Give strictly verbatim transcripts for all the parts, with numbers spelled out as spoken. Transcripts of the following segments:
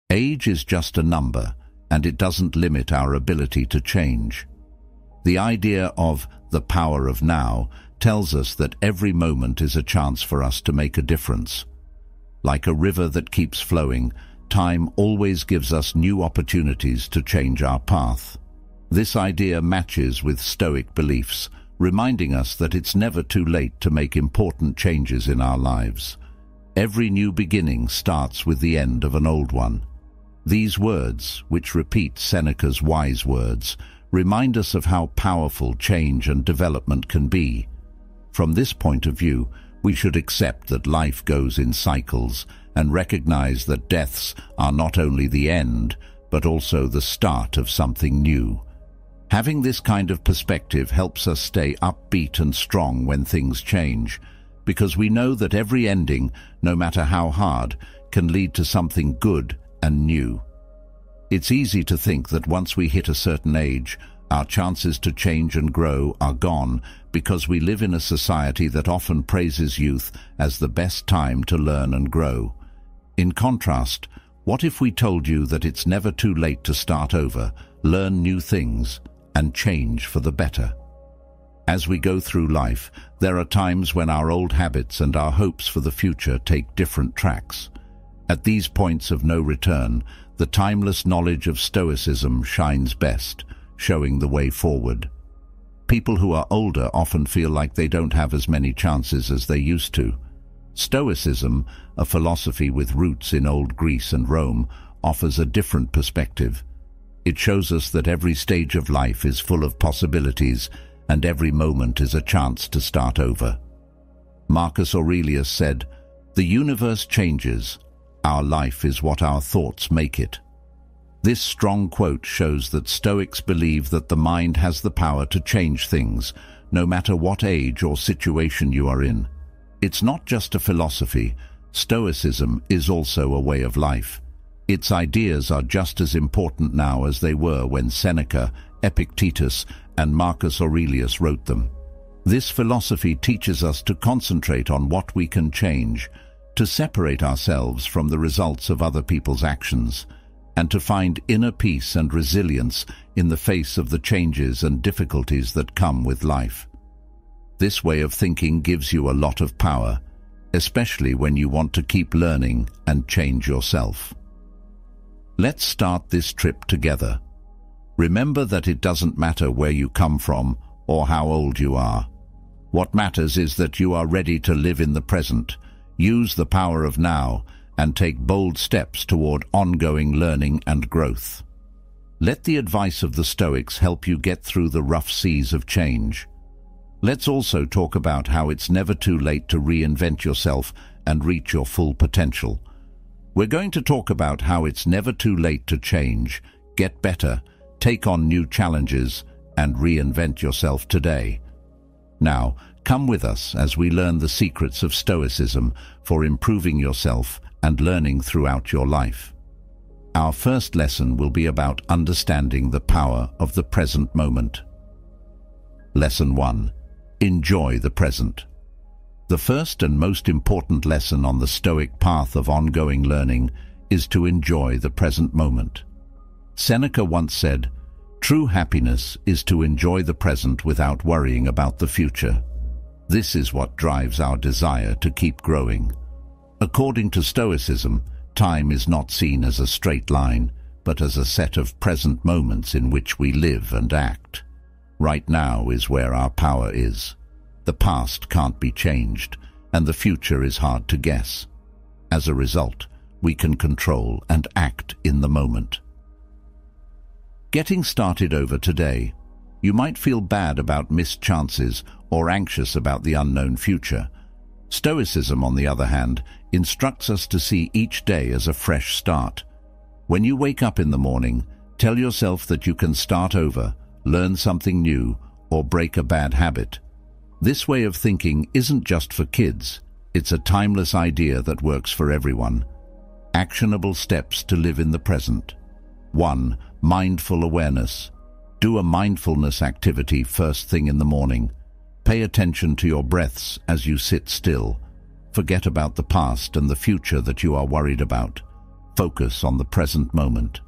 Age is just a number, and it doesn't limit our ability to change. The idea of the power of now tells us that every moment is a chance for us to make a difference. Like a river that keeps flowing, time always gives us new opportunities to change our path. This idea matches with Stoic beliefs, reminding us that it's never too late to make important changes in our lives. Every new beginning starts with the end of an old one. These words, which repeat Seneca's wise words, remind us of how powerful change and development can be. From this point of view, we should accept that life goes in cycles and recognize that deaths are not only the end, but also the start of something new. Having this kind of perspective helps us stay upbeat and strong when things change, because we know that every ending, no matter how hard, can lead to something good and new. It's easy to think that once we hit a certain age, our chances to change and grow are gone because we live in a society that often praises youth as the best time to learn and grow. In contrast, what if we told you that it's never too late to start over, learn new things, and change for the better? As we go through life, there are times when our old habits and our hopes for the future take different tracks. At these points of no return, the timeless knowledge of Stoicism shines best, showing the way forward. People who are older often feel like they don't have as many chances as they used to. Stoicism, a philosophy with roots in old Greece and Rome, offers a different perspective. It shows us that every stage of life is full of possibilities, and every moment is a chance to start over. Marcus Aurelius said, "The universe changes. Our life is what our thoughts make it." This strong quote shows that Stoics believe that the mind has the power to change things, no matter what age or situation you are in. It's not just a philosophy. Stoicism is also a way of life. Its ideas are just as important now as they were when Seneca, Epictetus, and Marcus Aurelius wrote them. This philosophy teaches us to concentrate on what we can change, to separate ourselves from the results of other people's actions, and to find inner peace and resilience in the face of the changes and difficulties that come with life. This way of thinking gives you a lot of power, especially when you want to keep learning and change yourself. Let's start this trip together. Remember that it doesn't matter where you come from or how old you are. What matters is that you are ready to live in the present, use the power of now, and take bold steps toward ongoing learning and growth. Let the advice of the Stoics help you get through the rough seas of change. Let's also talk about how it's never too late to reinvent yourself and reach your full potential. We're going to talk about how it's never too late to change, get better, take on new challenges, and reinvent yourself today. Now, come with us as we learn the secrets of Stoicism for improving yourself and learning throughout your life. Our first lesson will be about understanding the power of the present moment. Lesson one. Enjoy the present. The first and most important lesson on the Stoic path of ongoing learning is to enjoy the present moment. Seneca once said, "True happiness is to enjoy the present without worrying about the future." This is what drives our desire to keep growing. According to Stoicism, time is not seen as a straight line, but as a set of present moments in which we live and act. Right now is where our power is. The past can't be changed, and the future is hard to guess. As a result, we can control and act in the moment. Getting started over today, you might feel bad about missed chances or anxious about the unknown future. Stoicism, on the other hand, instructs us to see each day as a fresh start. When you wake up in the morning, tell yourself that you can start over, learn something new, or break a bad habit. This way of thinking isn't just for kids. It's a timeless idea that works for everyone. Actionable steps to live in the present. one. Mindful awareness. Do a mindfulness activity first thing in the morning. Pay attention to your breaths as you sit still. Forget about the past and the future that you are worried about. Focus on the present moment.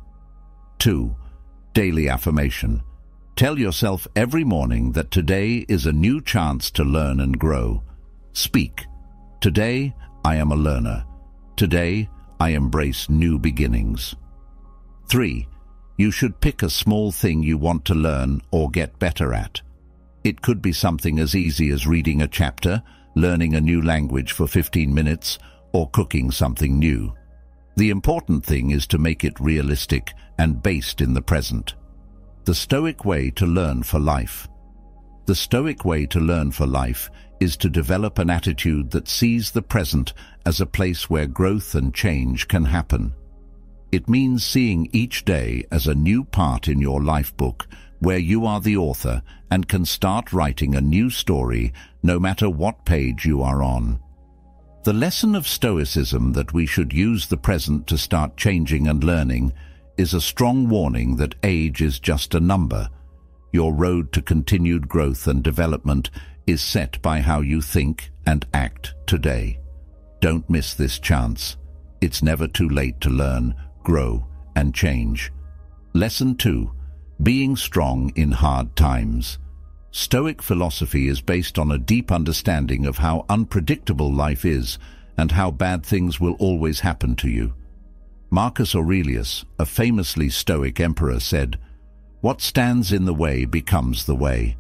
Two. Daily affirmation. Tell yourself every morning that today is a new chance to learn and grow. Speak. Today, I am a learner. Today, I embrace new beginnings. Three. You should pick a small thing you want to learn or get better at. It could be something as easy as reading a chapter, learning a new language for fifteen minutes, or cooking something new. The important thing is to make it realistic and based in the present. The Stoic way to learn for life. The Stoic way to learn for life is to develop an attitude that sees the present as a place where growth and change can happen. It means seeing each day as a new part in your life book where you are the author and can start writing a new story no matter what page you are on. The lesson of Stoicism that we should use the present to start changing and learning is a strong warning that age is just a number. Your road to continued growth and development is set by how you think and act today. Don't miss this chance. It's never too late to learn, grow, and change. Lesson two. Being strong in hard times. Stoic philosophy is based on a deep understanding of how unpredictable life is and how bad things will always happen to you. Marcus Aurelius, a famously Stoic emperor, said, "What stands in the way becomes the way."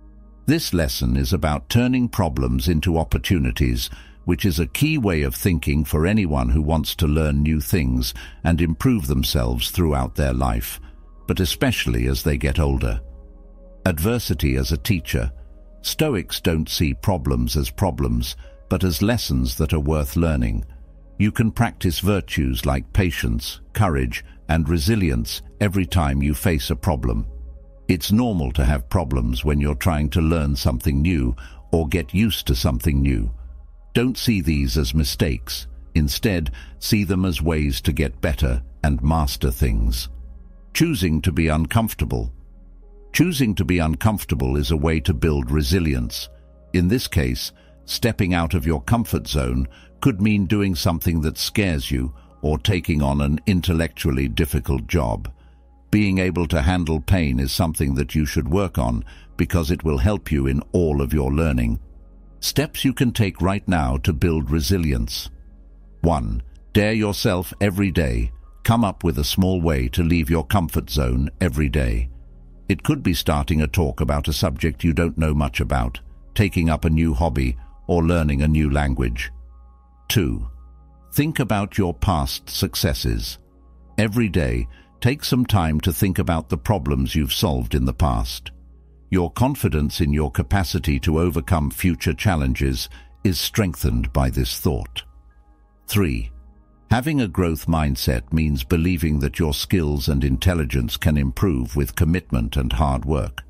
This lesson is about turning problems into opportunities, which is a key way of thinking for anyone who wants to learn new things and improve themselves throughout their life, but especially as they get older. Adversity as a teacher. Stoics don't see problems as problems, but as lessons that are worth learning. You can practice virtues like patience, courage, and resilience every time you face a problem. It's normal to have problems when you're trying to learn something new or get used to something new. Don't see these as mistakes. Instead, see them as ways to get better and master things. Choosing to be uncomfortable. Choosing to be uncomfortable is a way to build resilience. In this case, stepping out of your comfort zone could mean doing something that scares you or taking on an intellectually difficult job. Being able to handle pain is something that you should work on because it will help you in all of your learning. Steps you can take right now to build resilience. one. Dare yourself every day. Come up with a small way to leave your comfort zone every day. It could be starting a talk about a subject you don't know much about, taking up a new hobby, or learning a new language. two. Think about your past successes. Every day, take some time to think about the problems you've solved in the past. Your confidence in your capacity to overcome future challenges is strengthened by this thought. three. Having a growth mindset means believing that your skills and intelligence can improve with commitment and hard work.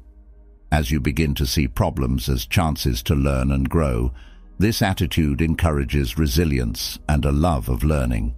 As you begin to see problems as chances to learn and grow, this attitude encourages resilience and a love of learning.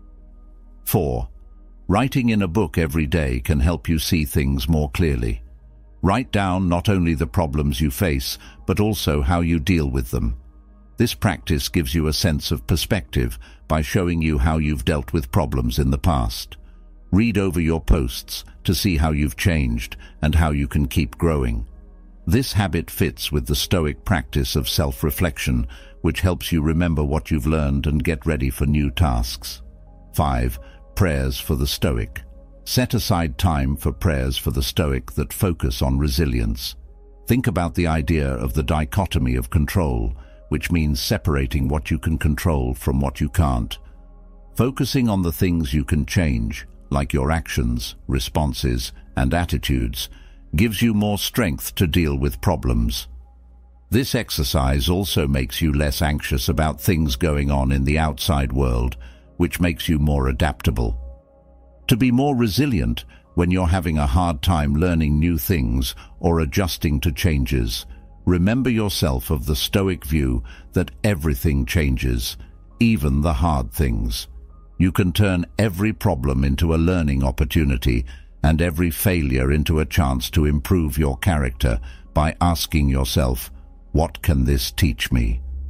four. Writing in a book every day can help you see things more clearly. Write down not only the problems you face, but also how you deal with them. This practice gives you a sense of perspective by showing you how you've dealt with problems in the past. Read over your posts to see how you've changed and how you can keep growing. This habit fits with the Stoic practice of self-reflection, which helps you remember what you've learned and get ready for new tasks. five. Prayers for the Stoic. Set aside time for prayers for the Stoic that focus on resilience. Think about the idea of the dichotomy of control, which means separating what you can control from what you can't. Focusing on the things you can change, like your actions, responses, and attitudes, gives you more strength to deal with problems. This exercise also makes you less anxious about things going on in the outside world, which makes you more adaptable. To be more resilient when you're having a hard time learning new things or adjusting to changes, remember yourself of the Stoic view that everything changes, even the hard things. You can turn every problem into a learning opportunity and every failure into a chance to improve your character by asking yourself, what can this teach me?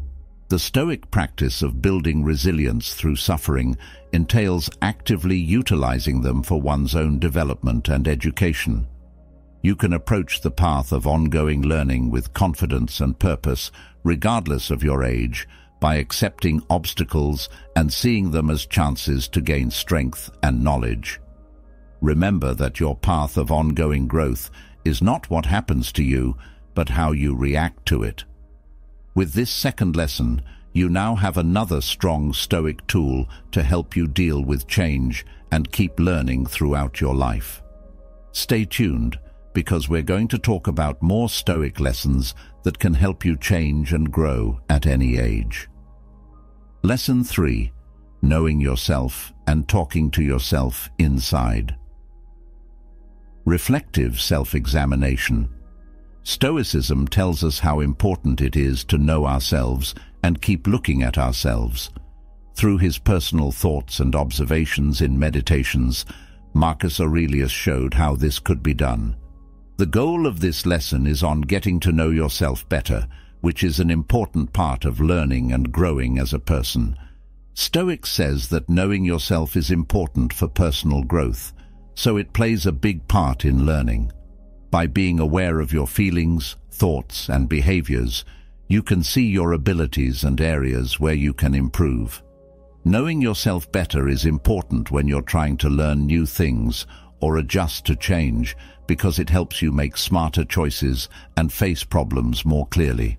The Stoic practice of building resilience through suffering entails actively utilizing them for one's own development and education. You can approach the path of ongoing learning with confidence and purpose, regardless of your age, by accepting obstacles and seeing them as chances to gain strength and knowledge. Remember that your path of ongoing growth is not what happens to you, but how you react to it. With this second lesson, you now have another strong Stoic tool to help you deal with change and keep learning throughout your life. Stay tuned, because we're going to talk about more Stoic lessons that can help you change and grow at any age. Lesson three: Knowing yourself and talking to yourself inside. Reflective self-examination. Stoicism tells us how important it is to know ourselves and keep looking at ourselves. Through his personal thoughts and observations in Meditations, Marcus Aurelius showed how this could be done. The goal of this lesson is on getting to know yourself better, which is an important part of learning and growing as a person. Stoics says that knowing yourself is important for personal growth, so it plays a big part in learning. By being aware of your feelings, thoughts, and behaviors, you can see your abilities and areas where you can improve. Knowing yourself better is important when you're trying to learn new things or adjust to change, because it helps you make smarter choices and face problems more clearly.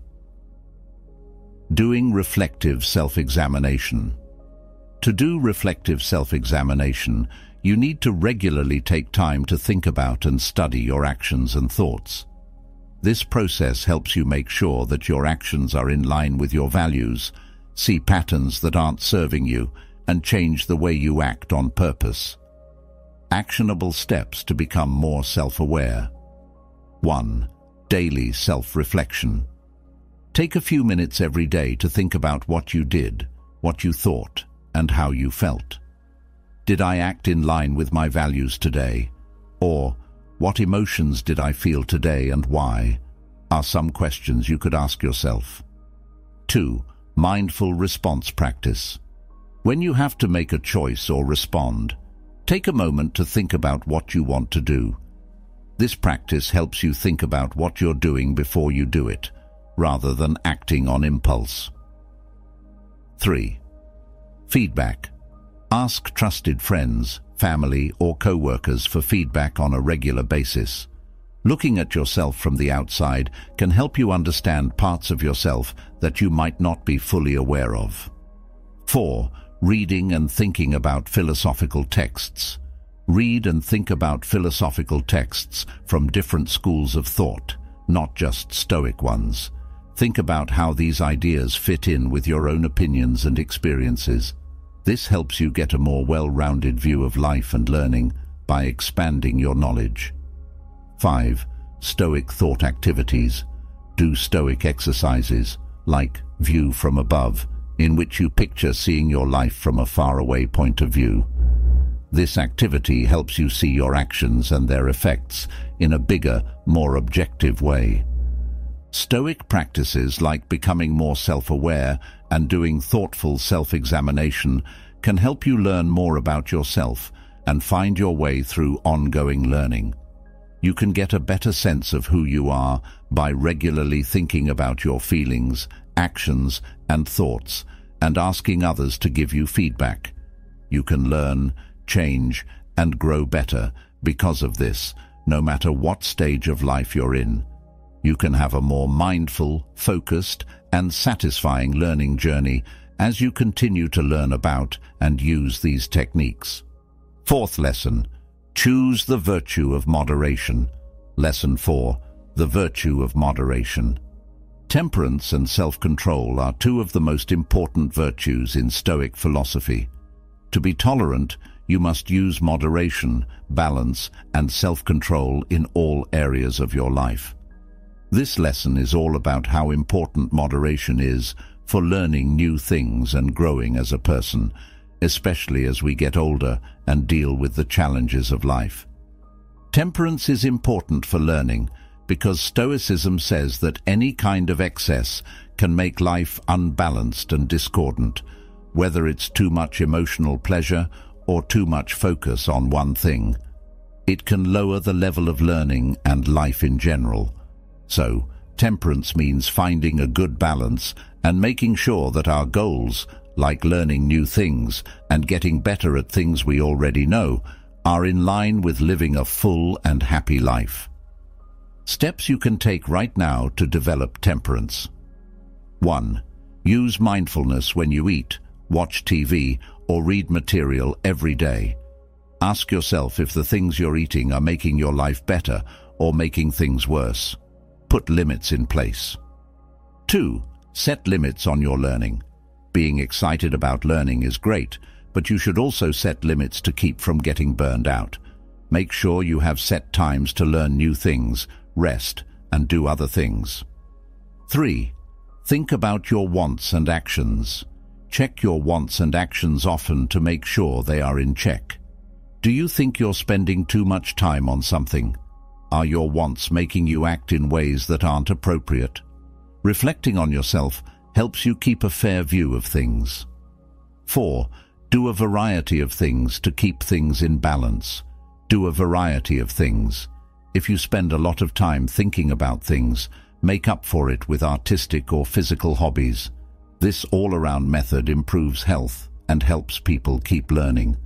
Doing reflective self-examination. To do reflective self-examination, you need to regularly take time to think about and study your actions and thoughts. This process helps you make sure that your actions are in line with your values, see patterns that aren't serving you, and change the way you act on purpose. Actionable steps to become more self-aware. one. Daily self-reflection. Take a few minutes every day to think about what you did, what you thought, and how you felt. Did I act in line with my values today? Or, what emotions did I feel today and why? Are some questions you could ask yourself. two. Mindful response practice. When you have to make a choice or respond, take a moment to think about what you want to do. This practice helps you think about what you're doing before you do it, rather than acting on impulse. three. Feedback. Ask trusted friends, family, or co-workers for feedback on a regular basis. Looking at yourself from the outside can help you understand parts of yourself that you might not be fully aware of. four. Reading and thinking about philosophical texts. Read and think about philosophical texts from different schools of thought, not just Stoic ones. Think about how these ideas fit in with your own opinions and experiences. This helps you get a more well-rounded view of life and learning by expanding your knowledge. five. Stoic thought activities. Do Stoic exercises, like View from Above, in which you picture seeing your life from a faraway point of view. This activity helps you see your actions and their effects in a bigger, more objective way. Stoic practices like becoming more self-aware and doing thoughtful self-examination can help you learn more about yourself and find your way through ongoing learning. You can get a better sense of who you are by regularly thinking about your feelings, actions, and thoughts, and asking others to give you feedback. You can learn, change, and grow better because of this, no matter what stage of life you're in. You can have a more mindful, focused, and satisfying learning journey as you continue to learn about and use these techniques. Fourth lesson: choose the virtue of moderation. Lesson four: the virtue of moderation. Temperance and self-control are two of the most important virtues in Stoic philosophy. To be tolerant, you must use moderation, balance, and self-control in all areas of your life. This lesson is all about how important moderation is for learning new things and growing as a person, especially as we get older and deal with the challenges of life. Temperance is important for learning because Stoicism says that any kind of excess can make life unbalanced and discordant, whether it's too much emotional pleasure or too much focus on one thing. It can lower the level of learning and life in general. So, temperance means finding a good balance and making sure that our goals, like learning new things and getting better at things we already know, are in line with living a full and happy life. Steps you can take right now to develop temperance. one. Use mindfulness when you eat, watch T V, or read material every day. Ask yourself if the things you're eating are making your life better or making things worse. Put limits in place. two. Set limits on your learning. Being excited about learning is great, but you should also set limits to keep from getting burned out. Make sure you have set times to learn new things, rest, and do other things. three. Think about your wants and actions. Check your wants and actions often to make sure they are in check. Do you think you're spending too much time on something? Are your wants making you act in ways that aren't appropriate? Reflecting on yourself helps you keep a fair view of things. four. Do a variety of things to keep things in balance. Do a variety of things. If you spend a lot of time thinking about things, make up for it with artistic or physical hobbies. This all-around method improves health and helps people keep learning.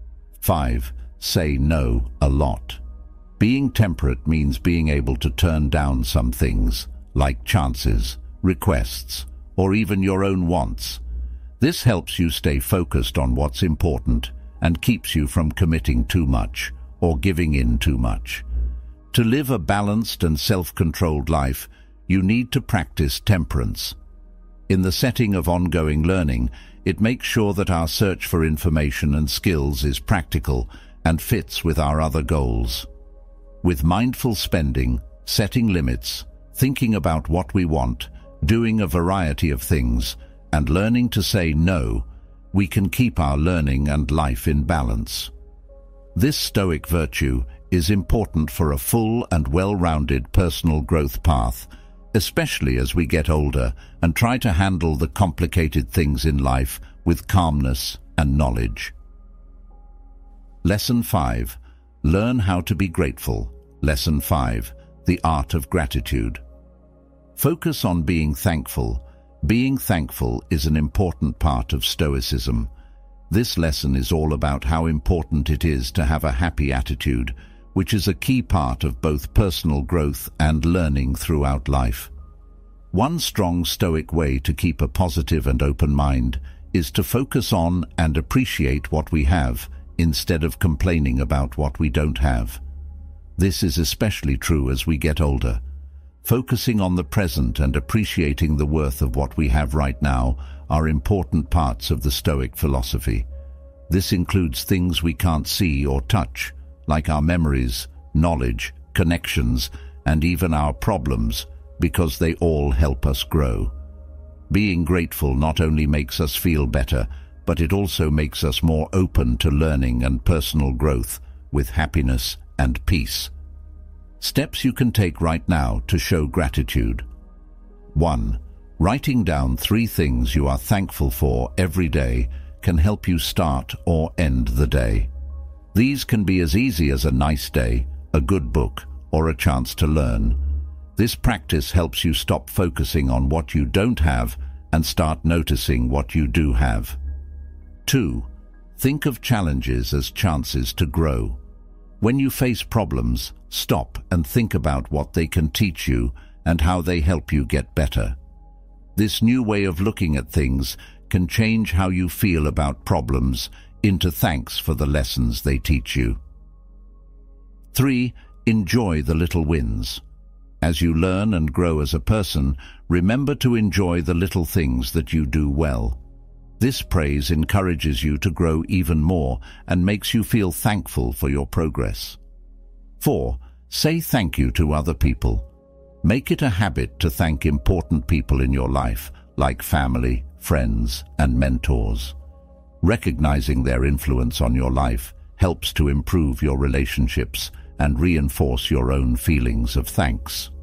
five. Say no a lot. Being temperate means being able to turn down some things, like chances, requests, or even your own wants. This helps you stay focused on what's important and keeps you from committing too much or giving in too much. To live a balanced and self-controlled life, you need to practice temperance. In the setting of ongoing learning, it makes sure that our search for information and skills is practical and fits with our other goals. With mindful spending, setting limits, thinking about what we want, doing a variety of things, and learning to say no, we can keep our learning and life in balance. This Stoic virtue is important for a full and well-rounded personal growth path, especially as we get older and try to handle the complicated things in life with calmness and knowledge. Lesson five. Learn how to be grateful. Lesson five. The art of gratitude. Focus on being thankful. Being thankful is an important part of Stoicism. This lesson is all about how important it is to have a happy attitude, which is a key part of both personal growth and learning throughout life. One strong Stoic way to keep a positive and open mind is to focus on and appreciate what we have, instead of complaining about what we don't have. This is especially true as we get older. Focusing on the present and appreciating the worth of what we have right now are important parts of the Stoic philosophy. This includes things we can't see or touch, like our memories, knowledge, connections, and even our problems, because they all help us grow. Being grateful not only makes us feel better, but it also makes us more open to learning and personal growth with happiness and peace. Steps you can take right now to show gratitude. one. Writing down three things you are thankful for every day can help you start or end the day. These can be as easy as a nice day, a good book, or a chance to learn. This practice helps you stop focusing on what you don't have and start noticing what you do have. two. Think of challenges as chances to grow. When you face problems, stop and think about what they can teach you and how they help you get better. This new way of looking at things can change how you feel about problems into thanks for the lessons they teach you. three. Enjoy the little wins. As you learn and grow as a person, remember to enjoy the little things that you do well. This praise encourages you to grow even more and makes you feel thankful for your progress. four. Say thank you to other people. Make it a habit to thank important people in your life, like family, friends, and mentors. Recognizing their influence on your life helps to improve your relationships and reinforce your own feelings of thanks.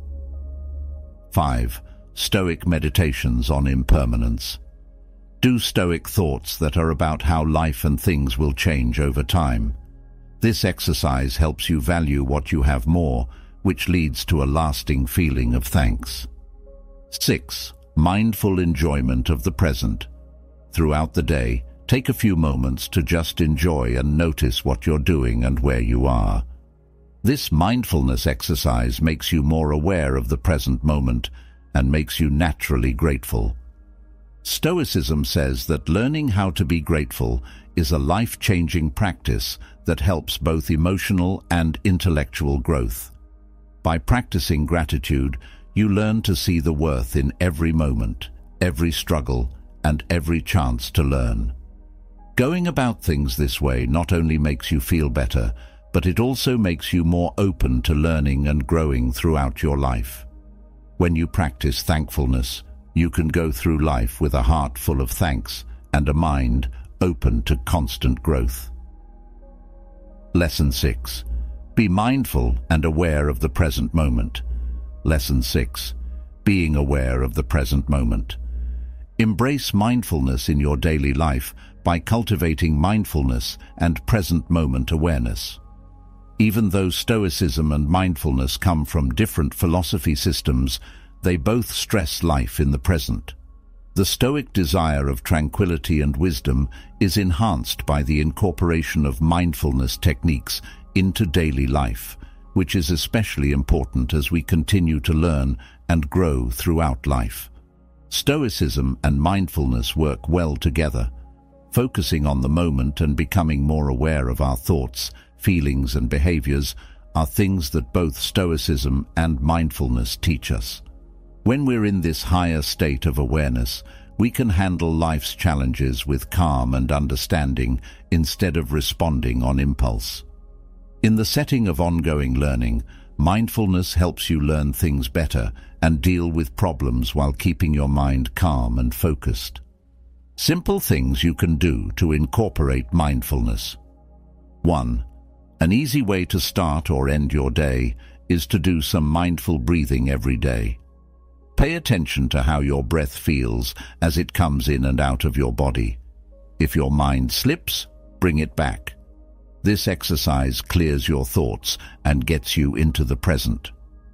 five. Stoic meditations on impermanence. Do Stoic thoughts that are about how life and things will change over time. This exercise helps you value what you have more, which leads to a lasting feeling of thanks. six. Mindful enjoyment of the present. Throughout the day, take a few moments to just enjoy and notice what you're doing and where you are. This mindfulness exercise makes you more aware of the present moment and makes you naturally grateful. Stoicism says that learning how to be grateful is a life-changing practice that helps both emotional and intellectual growth. By practicing gratitude, you learn to see the worth in every moment, every struggle, and every chance to learn. Going about things this way not only makes you feel better, but it also makes you more open to learning and growing throughout your life. When you practice thankfulness, you can go through life with a heart full of thanks and a mind open to constant growth. Lesson six. Be mindful and aware of the present moment. Lesson six. Being aware of the present moment. Embrace mindfulness in your daily life by cultivating mindfulness and present moment awareness. Even though Stoicism and mindfulness come from different philosophy systems, they both stress life in the present. The Stoic desire of tranquility and wisdom is enhanced by the incorporation of mindfulness techniques into daily life, which is especially important as we continue to learn and grow throughout life. Stoicism and mindfulness work well together. Focusing on the moment and becoming more aware of our thoughts, feelings and behaviors are things that both Stoicism and mindfulness teach us. When we're in this higher state of awareness, we can handle life's challenges with calm and understanding instead of responding on impulse. In the setting of ongoing learning, mindfulness helps you learn things better and deal with problems while keeping your mind calm and focused. Simple things you can do to incorporate mindfulness. one. An easy way to start or end your day is to do some mindful breathing every day. Pay attention to how your breath feels as it comes in and out of your body. If your mind slips, bring it back. This exercise clears your thoughts and gets you into the present.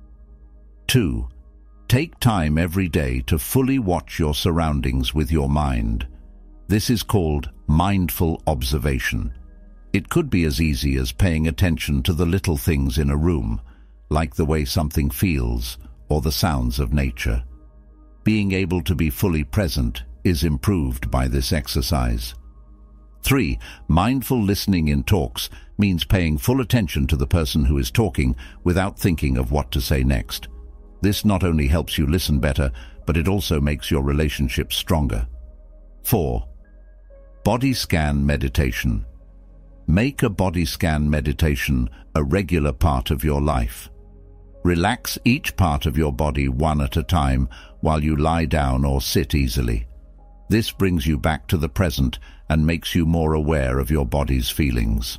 two. Take time every day to fully watch your surroundings with your mind. This is called mindful observation. It could be as easy as paying attention to the little things in a room, like the way something feels or the sounds of nature. Being able to be fully present is improved by this exercise. three. Mindful listening in talks means paying full attention to the person who is talking without thinking of what to say next. This not only helps you listen better, but it also makes your relationship stronger. four. Body scan meditation. Make a body scan meditation a regular part of your life. Relax each part of your body one at a time while you lie down or sit easily. This brings you back to the present and makes you more aware of your body's feelings.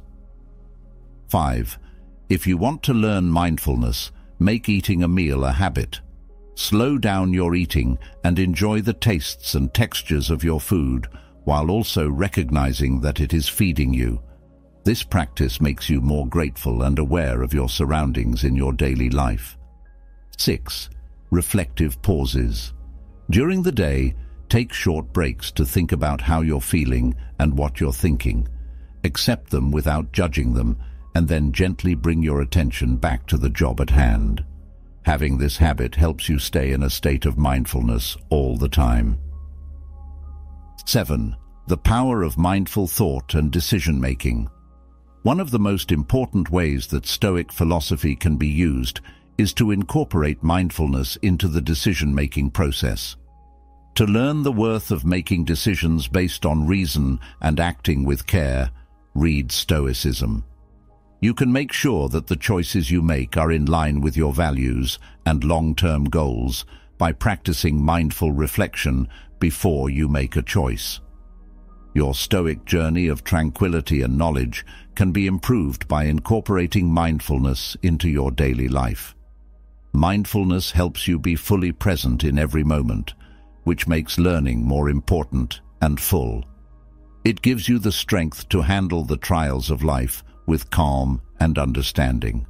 five. If you want to learn mindfulness, make eating a meal a habit. Slow down your eating and enjoy the tastes and textures of your food while also recognizing that it is feeding you. This practice makes you more grateful and aware of your surroundings in your daily life. six. Reflective pauses. During the day, take short breaks to think about how you're feeling and what you're thinking. Accept them without judging them, and then gently bring your attention back to the job at hand. Having this habit helps you stay in a state of mindfulness all the time. seven. The power of mindful thought and decision-making. One of the most important ways that Stoic philosophy can be used is to incorporate mindfulness into the decision-making process. To learn the worth of making decisions based on reason and acting with care, read Stoicism. You can make sure that the choices you make are in line with your values and long-term goals by practicing mindful reflection before you make a choice. Your Stoic journey of tranquility and knowledge can be improved by incorporating mindfulness into your daily life. Mindfulness helps you be fully present in every moment, which makes learning more important and full. It gives you the strength to handle the trials of life with calm and understanding.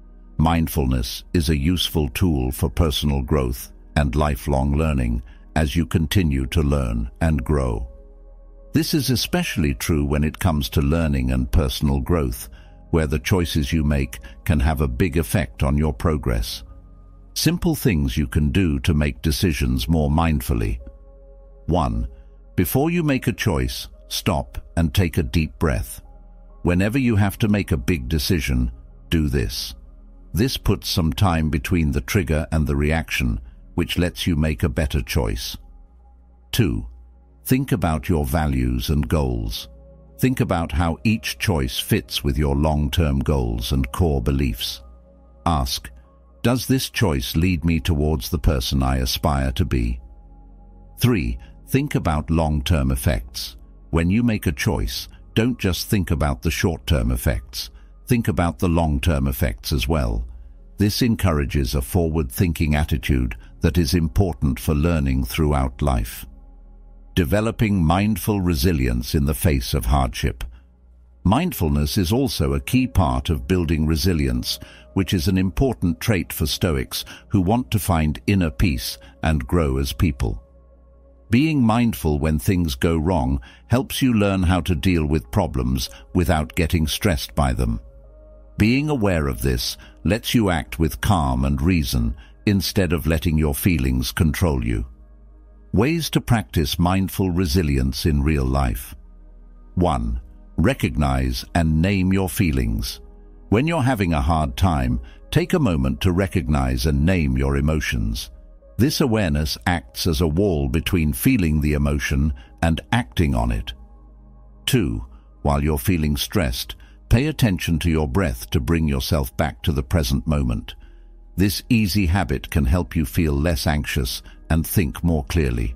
Mindfulness is a useful tool for personal growth and lifelong learning as you continue to learn and grow. This is especially true when it comes to learning and personal growth, where the choices you make can have a big effect on your progress. Simple things you can do to make decisions more mindfully. one. Before you make a choice, stop and take a deep breath. Whenever you have to make a big decision, do this. This puts some time between the trigger and the reaction, which lets you make a better choice. two. Think about your values and goals. Think about how each choice fits with your long-term goals and core beliefs. Ask, does this choice lead me towards the person I aspire to be? three. Think about long-term effects. When you make a choice, don't just think about the short-term effects. Think about the long-term effects as well. This encourages a forward-thinking attitude that is important for learning throughout life. Developing mindful resilience in the face of hardship. Mindfulness is also a key part of building resilience, which is an important trait for Stoics who want to find inner peace and grow as people. Being mindful when things go wrong helps you learn how to deal with problems without getting stressed by them. Being aware of this lets you act with calm and reason instead of letting your feelings control you. Ways to practice mindful resilience in real life. one. Recognize and name your feelings. When you're having a hard time, take a moment to recognize and name your emotions. This awareness acts as a wall between feeling the emotion and acting on it. two. While you're feeling stressed, pay attention to your breath to bring yourself back to the present moment. This easy habit can help you feel less anxious and think more clearly.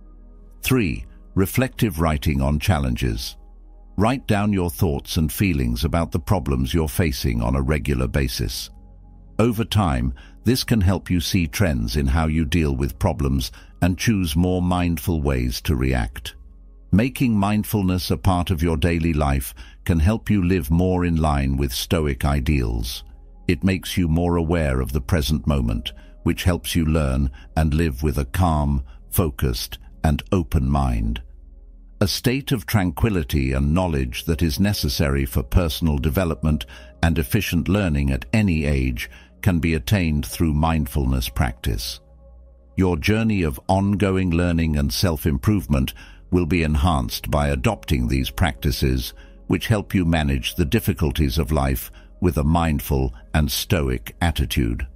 three. Reflective writing on challenges. Write down your thoughts and feelings about the problems you're facing on a regular basis. Over time, this can help you see trends in how you deal with problems and choose more mindful ways to react. Making mindfulness a part of your daily life can help you live more in line with Stoic ideals. It makes you more aware of the present moment, which helps you learn and live with a calm, focused, and open mind. A state of tranquility and knowledge that is necessary for personal development and efficient learning at any age can be attained through mindfulness practice. Your journey of ongoing learning and self-improvement will be enhanced by adopting these practices, which help you manage the difficulties of life with a mindful and stoic attitude.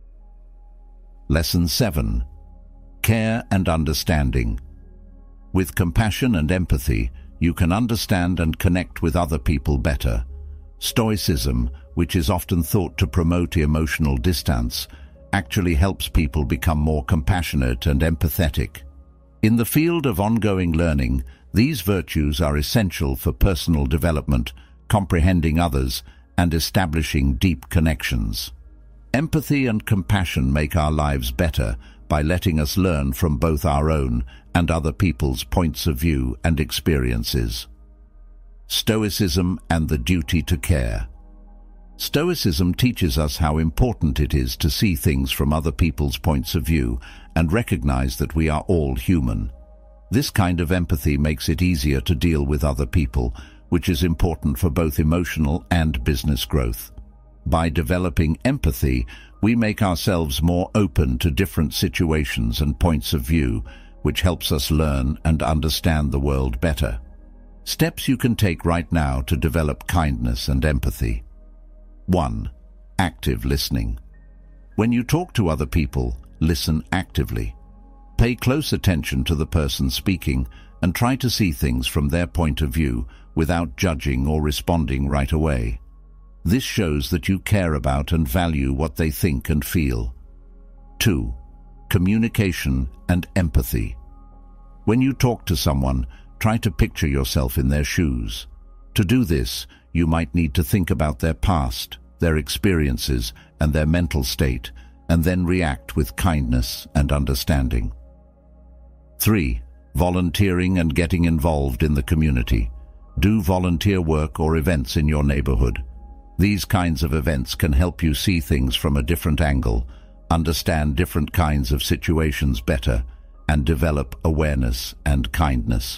Lesson seven. Care and understanding. With compassion and empathy, you can understand and connect with other people better. Stoicism, which is often thought to promote emotional distance, actually helps people become more compassionate and empathetic. In the field of ongoing learning, these virtues are essential for personal development, comprehending others, and establishing deep connections. Empathy and compassion make our lives better by letting us learn from both our own and other people's points of view and experiences. Stoicism and the duty to care. Stoicism teaches us how important it is to see things from other people's points of view and recognize that we are all human. This kind of empathy makes it easier to deal with other people, which is important for both emotional and business growth. By developing empathy, we make ourselves more open to different situations and points of view, which helps us learn and understand the world better. Steps you can take right now to develop kindness and empathy. one. Active listening. When you talk to other people, listen actively. Pay close attention to the person speaking and try to see things from their point of view without judging or responding right away. This shows that you care about and value what they think and feel. two. Communication and empathy. When you talk to someone, try to picture yourself in their shoes. To do this, you might need to think about their past, their experiences, and their mental state, and then react with kindness and understanding. three. Volunteering and getting involved in the community. Do volunteer work or events in your neighborhood. These kinds of events can help you see things from a different angle, understand different kinds of situations better, and develop awareness and kindness.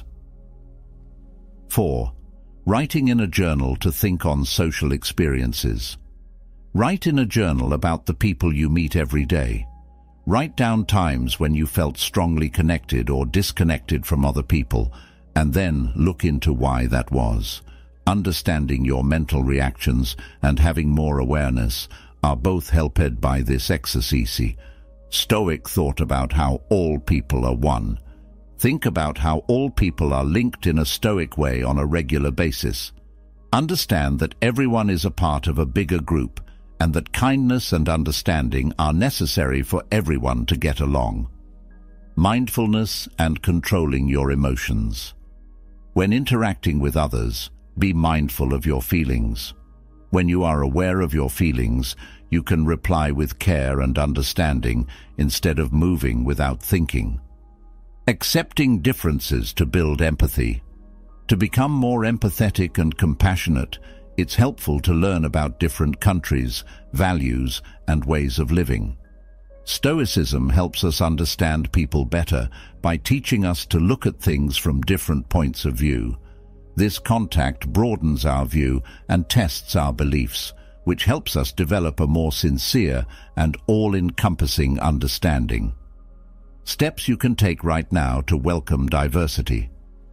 four. Writing in a journal to think on social experiences. Write in a journal about the people you meet every day. Write down times when you felt strongly connected or disconnected from other people, and then look into why that was. Understanding your mental reactions and having more awareness are both helped by this exercise. Stoic thought about how all people are one. Think about how all people are linked in a Stoic way on a regular basis. Understand that everyone is a part of a bigger group, and that kindness and understanding are necessary for everyone to get along. Mindfulness and controlling your emotions. When interacting with others, be mindful of your feelings. When you are aware of your feelings, you can reply with care and understanding instead of moving without thinking. Accepting differences to build empathy. To become more empathetic and compassionate, it's helpful to learn about different countries, values, and ways of living. Stoicism helps us understand people better by teaching us to look at things from different points of view. This contact broadens our view and tests our beliefs, which helps us develop a more sincere and all-encompassing understanding. Steps you can take right now to welcome diversity.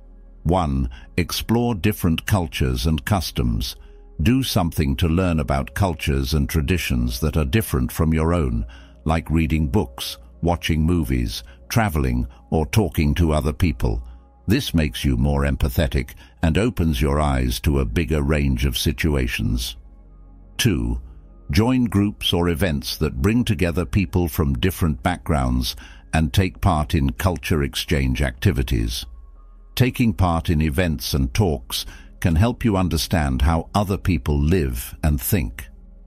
one. Explore different cultures and customs. Do something to learn about cultures and traditions that are different from your own, like reading books, watching movies, traveling, or talking to other people. This makes you more empathetic and opens your eyes to a bigger range of situations. two. Join groups or events that bring together people from different backgrounds and take part in culture exchange activities. Taking part in events and talks can help you understand how other people live and think.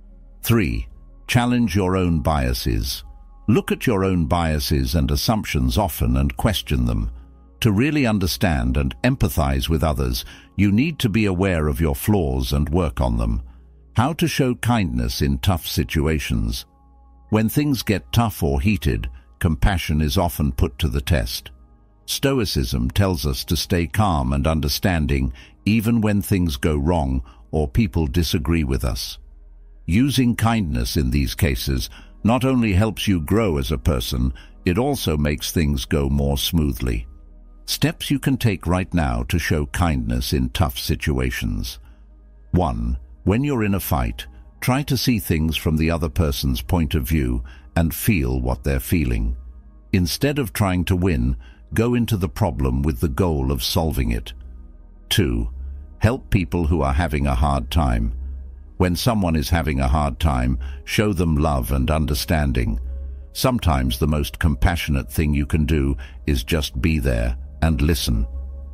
three. Challenge your own biases. Look at your own biases and assumptions often and question them. To really understand and empathize with others, you need to be aware of your flaws and work on them. How to show kindness in tough situations. When things get tough or heated, compassion is often put to the test. Stoicism tells us to stay calm and understanding even when things go wrong or people disagree with us. Using kindness in these cases not only helps you grow as a person, it also makes things go more smoothly. Steps you can take right now to show kindness in tough situations. one. When you're in a fight, try to see things from the other person's point of view and feel what they're feeling. Instead of trying to win, go into the problem with the goal of solving it. two. Help people who are having a hard time. When someone is having a hard time, show them love and understanding. Sometimes the most compassionate thing you can do is just be there and listen.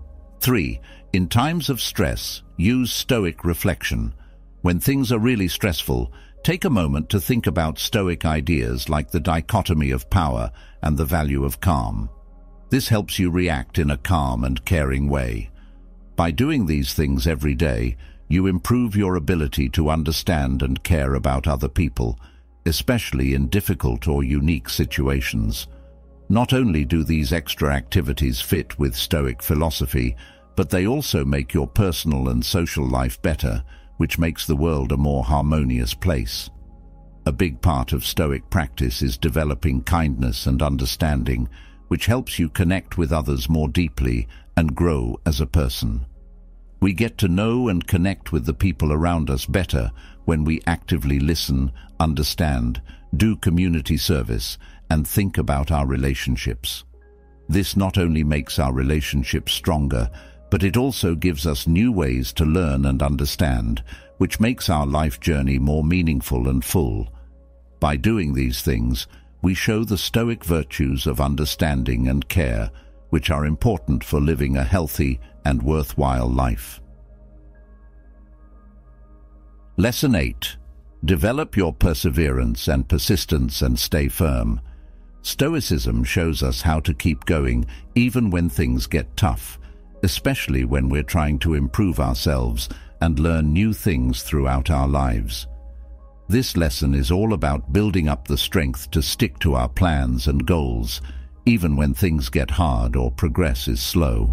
three. In times of stress, use Stoic reflection. When things are really stressful, take a moment to think about Stoic ideas like the dichotomy of power and the value of calm. This helps you react in a calm and caring way. By doing these things every day, you improve your ability to understand and care about other people, especially in difficult or unique situations. Not only do these extra activities fit with Stoic philosophy, but they also make your personal and social life better, which makes the world a more harmonious place. A big part of Stoic practice is developing kindness and understanding, which helps you connect with others more deeply and grow as a person. We get to know and connect with the people around us better when we actively listen, understand, do community service, and think about our relationships. This not only makes our relationships stronger, but it also gives us new ways to learn and understand, which makes our life journey more meaningful and full. By doing these things, we show the Stoic virtues of understanding and care, which are important for living a healthy, and worthwhile life. Lesson eight. Develop your perseverance and persistence and stay firm. Stoicism shows us how to keep going even when things get tough, especially when we're trying to improve ourselves and learn new things throughout our lives. This lesson is all about building up the strength to stick to our plans and goals, even when things get hard or progress is slow.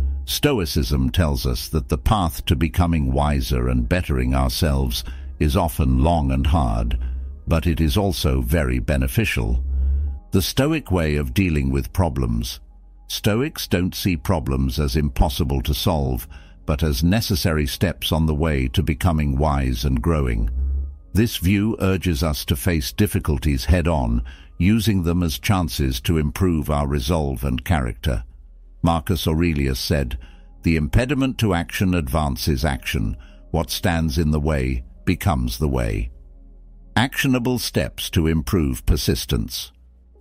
Stoicism tells us that the path to becoming wiser and bettering ourselves is often long and hard, but it is also very beneficial. The Stoic way of dealing with problems. Stoics don't see problems as impossible to solve, but as necessary steps on the way to becoming wise and growing. This view urges us to face difficulties head-on, using them as chances to improve our resolve and character. Marcus Aurelius said, "The impediment to action advances action. What stands in the way becomes the way." Actionable steps to improve persistence.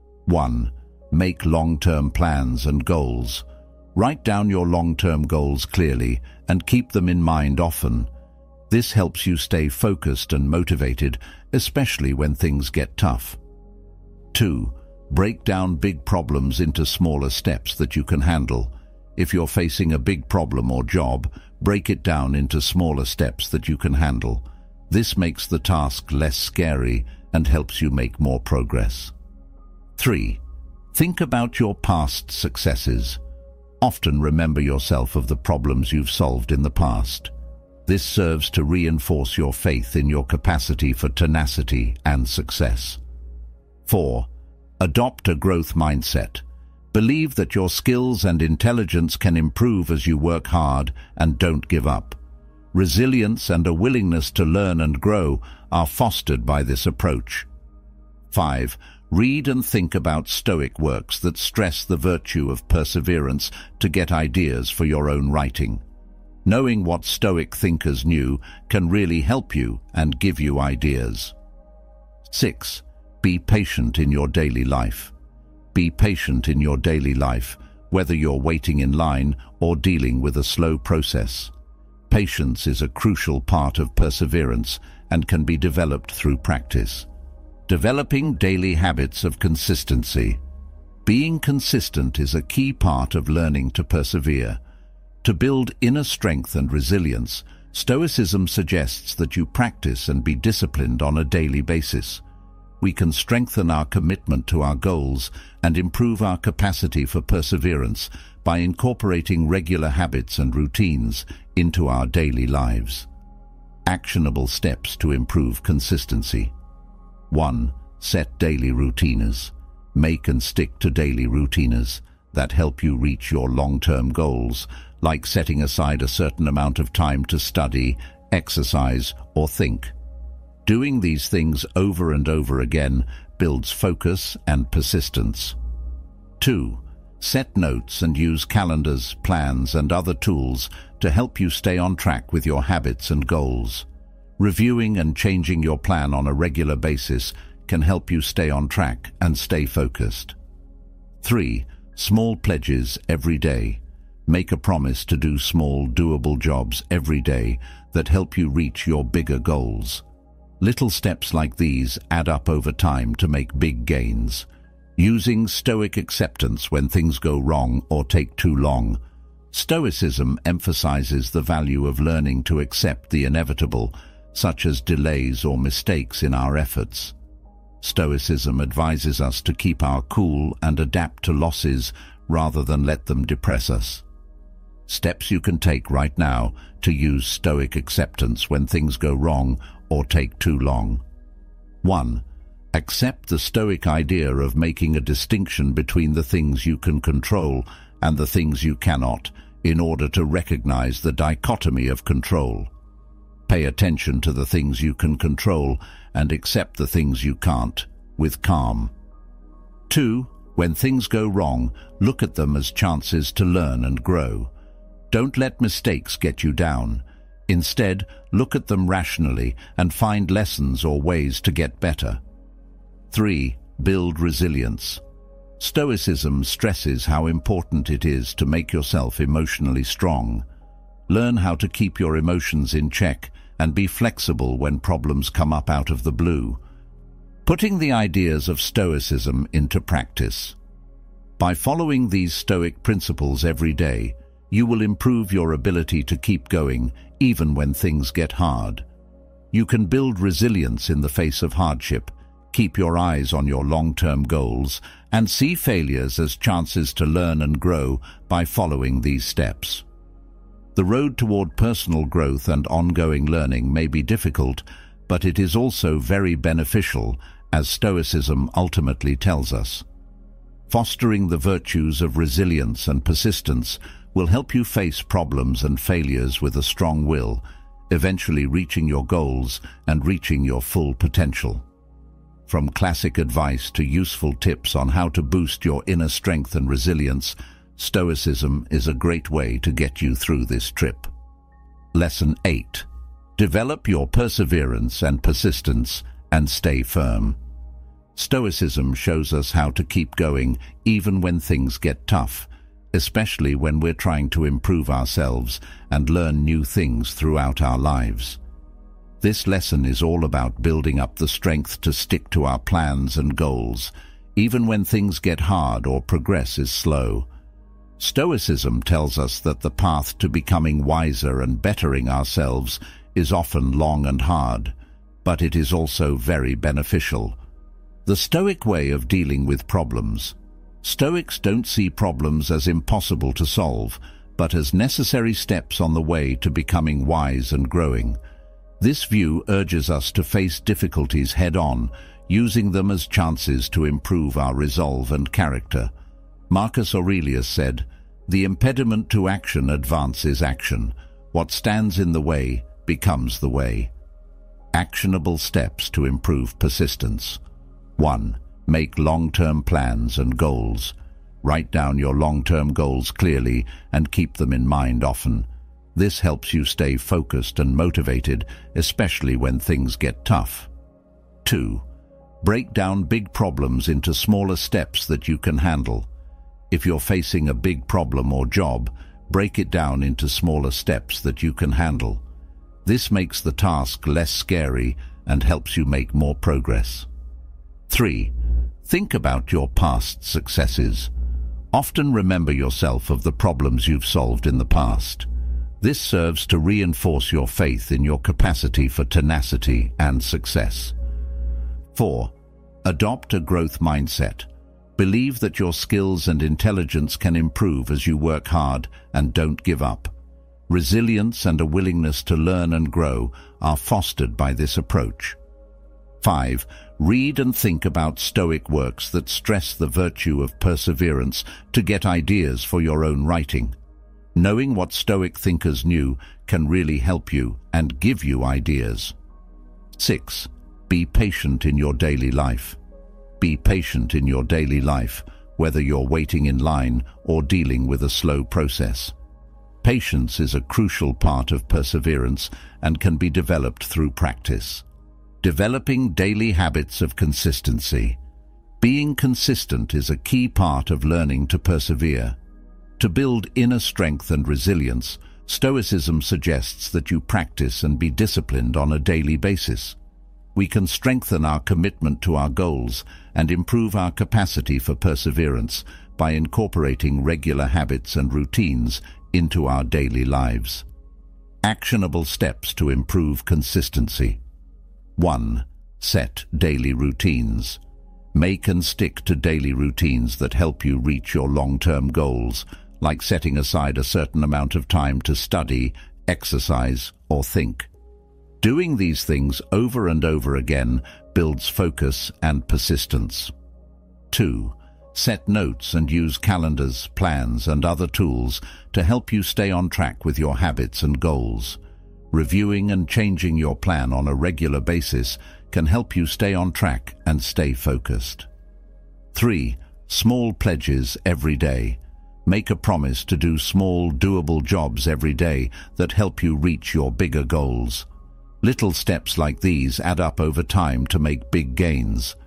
one. Make long-term plans and goals. Write down your long-term goals clearly and keep them in mind often. This helps you stay focused and motivated, especially when things get tough. two. Break down big problems into smaller steps that you can handle. If you're facing a big problem or job, break it down into smaller steps that you can handle. This makes the task less scary and helps you make more progress. three. Think about your past successes. Often remember yourself of the problems you've solved in the past. This serves to reinforce your faith in your capacity for tenacity and success. four. Adopt a growth mindset. Believe that your skills and intelligence can improve as you work hard and don't give up. Resilience and a willingness to learn and grow are fostered by this approach. five. Read and think about Stoic works that stress the virtue of perseverance to get ideas for your own writing. Knowing what Stoic thinkers knew can really help you and give you ideas. six. Be patient in your daily life. Be patient in your daily life, whether you're waiting in line or dealing with a slow process. Patience is a crucial part of perseverance and can be developed through practice. Developing daily habits of consistency. Being consistent is a key part of learning to persevere. To build inner strength and resilience, Stoicism suggests that you practice and be disciplined on a daily basis. We can strengthen our commitment to our goals and improve our capacity for perseverance by incorporating regular habits and routines into our daily lives. Actionable steps to improve consistency. one. Set daily routines. Make and stick to daily routines that help you reach your long-term goals, like setting aside a certain amount of time to study, exercise, or think. Doing these things over and over again builds focus and persistence. two. Set notes and use calendars, plans, and other tools to help you stay on track with your habits and goals. Reviewing and changing your plan on a regular basis can help you stay on track and stay focused. three. Small pledges every day. Make a promise to do small, doable jobs every day that help you reach your bigger goals. Little steps like these add up over time to make big gains. Using Stoic acceptance when things go wrong or take too long. Stoicism emphasizes the value of learning to accept the inevitable, such as delays or mistakes in our efforts. Stoicism advises us to keep our cool and adapt to losses rather than let them depress us. Steps you can take right now to use Stoic acceptance when things go wrong or take too long. one. Accept the Stoic idea of making a distinction between the things you can control and the things you cannot, in order to recognize the dichotomy of control. Pay attention to the things you can control and accept the things you can't, with calm. two. When things go wrong, look at them as chances to learn and grow. Don't let mistakes get you down. Instead, look at them rationally and find lessons or ways to get better. three. Build resilience. Stoicism stresses how important it is to make yourself emotionally strong. Learn how to keep your emotions in check and be flexible when problems come up out of the blue. Putting the ideas of Stoicism into practice. By following these Stoic principles every day, you will improve your ability to keep going even when things get hard. You can build resilience in the face of hardship, keep your eyes on your long-term goals, and see failures as chances to learn and grow by following these steps. The road toward personal growth and ongoing learning may be difficult, but it is also very beneficial, as Stoicism ultimately tells us. Fostering the virtues of resilience and persistence will help you face problems and failures with a strong will, eventually reaching your goals and reaching your full potential. From classic advice to useful tips on how to boost your inner strength and resilience, Stoicism is a great way to get you through this trip. Lesson eight. Develop your perseverance and persistence and stay firm. Stoicism shows us how to keep going even when things get tough, especially when we're trying to improve ourselves and learn new things throughout our lives. This lesson is all about building up the strength to stick to our plans and goals, even when things get hard or progress is slow. Stoicism tells us that the path to becoming wiser and bettering ourselves is often long and hard, but it is also very beneficial. The Stoic way of dealing with problems. Stoics don't see problems as impossible to solve, but as necessary steps on the way to becoming wise and growing. This view urges us to face difficulties head-on, using them as chances to improve our resolve and character. Marcus Aurelius said, "The impediment to action advances action. What stands in the way becomes the way." Actionable steps to improve persistence. one. Make long-term plans and goals. Write down your long-term goals clearly and keep them in mind often. This helps you stay focused and motivated, especially when things get tough. two. Break down big problems into smaller steps that you can handle. If you're facing a big problem or job, break it down into smaller steps that you can handle. This makes the task less scary and helps you make more progress. three. Think about your past successes. Often remember yourself of the problems you've solved in the past. This serves to reinforce your faith in your capacity for tenacity and success. four. Adopt a growth mindset. Believe that your skills and intelligence can improve as you work hard and don't give up. Resilience and a willingness to learn and grow are fostered by this approach. five. Read and think about Stoic works that stress the virtue of perseverance to get ideas for your own writing. Knowing what Stoic thinkers knew can really help you and give you ideas. six. Be patient in your daily life. Be patient in your daily life, whether you're waiting in line or dealing with a slow process. Patience is a crucial part of perseverance and can be developed through practice. Developing daily habits of consistency. Being consistent is a key part of learning to persevere. To build inner strength and resilience, Stoicism suggests that you practice and be disciplined on a daily basis. We can strengthen our commitment to our goals and improve our capacity for perseverance by incorporating regular habits and routines into our daily lives. Actionable steps to improve consistency. one. Set daily routines. Make and stick to daily routines that help you reach your long-term goals, like setting aside a certain amount of time to study, exercise, or think. Doing these things over and over again builds focus and persistence. two. Set notes and use calendars, plans, and other tools to help you stay on track with your habits and goals. Reviewing and changing your plan on a regular basis can help you stay on track and stay focused. three. Small pledges every day. Make a promise to do small, doable jobs every day that help you reach your bigger goals. Little steps like these add up over time to make big gains.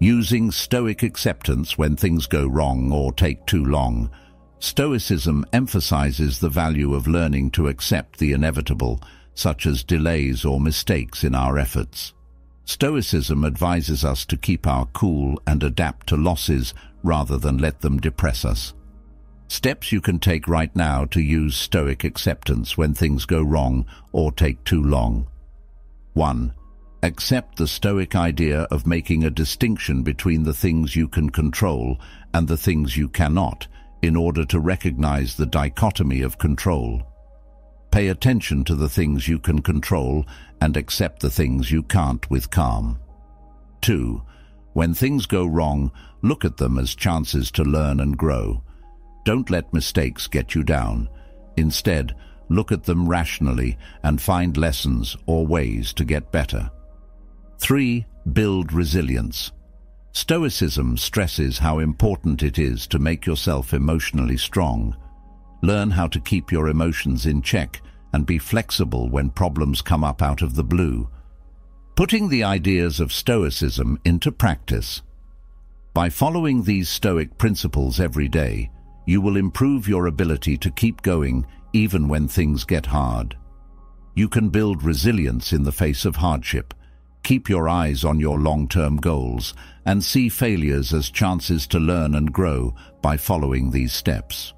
Using Stoic acceptance when things go wrong or take too long. Stoicism emphasizes the value of learning to accept the inevitable, such as delays or mistakes in our efforts. Stoicism advises us to keep our cool and adapt to losses rather than let them depress us. Steps you can take right now to use Stoic acceptance when things go wrong or take too long. one. Accept the Stoic idea of making a distinction between the things you can control and the things you cannot, in order to recognize the dichotomy of control. Pay attention to the things you can control and accept the things you can't with calm. two. When things go wrong, look at them as chances to learn and grow. Don't let mistakes get you down. Instead, look at them rationally and find lessons or ways to get better. three. Build resilience. Stoicism stresses how important it is to make yourself emotionally strong. Learn how to keep your emotions in check and be flexible when problems come up out of the blue. Putting the ideas of Stoicism into practice. By following these Stoic principles every day, you will improve your ability to keep going even when things get hard. You can build resilience in the face of hardship. Keep your eyes on your long-term goals and see failures as chances to learn and grow by following these steps.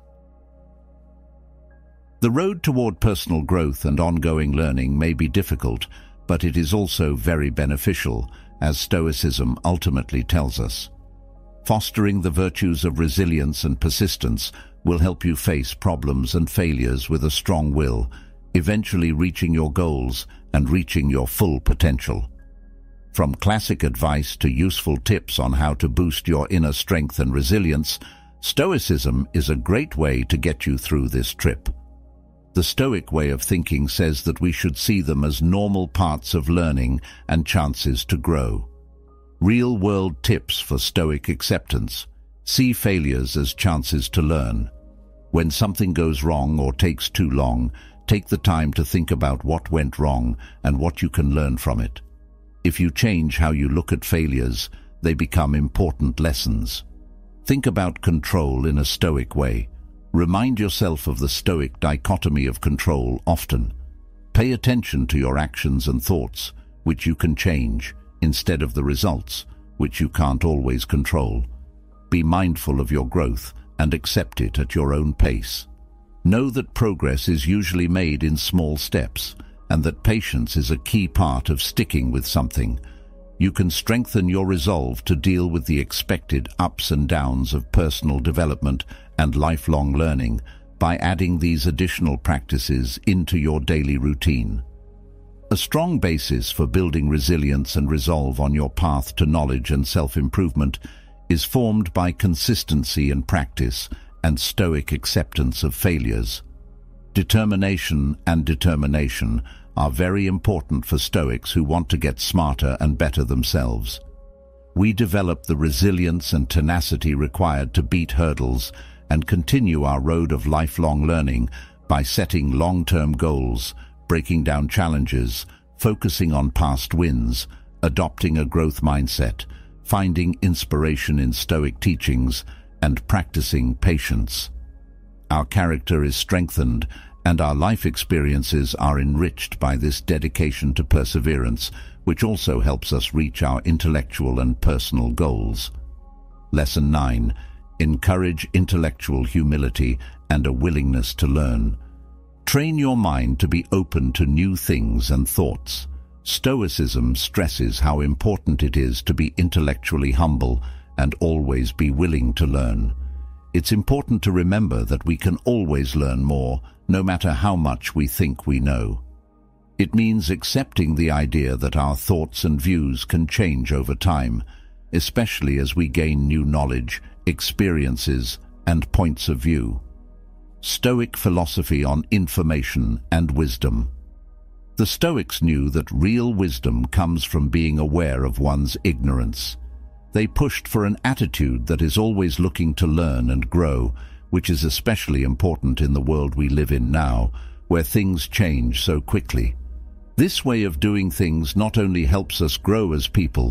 The road toward personal growth and ongoing learning may be difficult, but it is also very beneficial, as Stoicism ultimately tells us. Fostering the virtues of resilience and persistence will help you face problems and failures with a strong will, eventually reaching your goals and reaching your full potential. From classic advice to useful tips on how to boost your inner strength and resilience, Stoicism is a great way to get you through this trip. The Stoic way of thinking says that we should see them as normal parts of learning and chances to grow. Real-world tips for Stoic acceptance. See failures as chances to learn. When something goes wrong or takes too long, take the time to think about what went wrong and what you can learn from it. If you change how you look at failures, they become important lessons. Think about control in a Stoic way. Remind yourself of the Stoic dichotomy of control often. Pay attention to your actions and thoughts, which you can change, instead of the results, which you can't always control. Be mindful of your growth and accept it at your own pace. Know that progress is usually made in small steps, and that patience is a key part of sticking with something. You can strengthen your resolve to deal with the expected ups and downs of personal development and lifelong learning by adding these additional practices into your daily routine. A strong basis for building resilience and resolve on your path to knowledge and self-improvement is formed by consistency in practice and Stoic acceptance of failures. Determination and determination are very important for Stoics who want to get smarter and better themselves. We develop the resilience and tenacity required to beat hurdles and continue our road of lifelong learning by setting long-term goals, breaking down challenges, focusing on past wins, adopting a growth mindset, finding inspiration in Stoic teachings, and practicing patience. Our character is strengthened, and our life experiences are enriched by this dedication to perseverance, which also helps us reach our intellectual and personal goals. Lesson nine. Encourage intellectual humility and a willingness to learn. Train your mind to be open to new things and thoughts. Stoicism stresses how important it is to be intellectually humble and always be willing to learn. It's important to remember that we can always learn more, no matter how much we think we know. It means accepting the idea that our thoughts and views can change over time, especially as we gain new knowledge, experiences, and points of view. Stoic philosophy on information and wisdom. The Stoics knew that real wisdom comes from being aware of one's ignorance. They pushed for an attitude that is always looking to learn and grow, which is especially important in the world we live in now, where things change so quickly. This way of doing things not only helps us grow as people,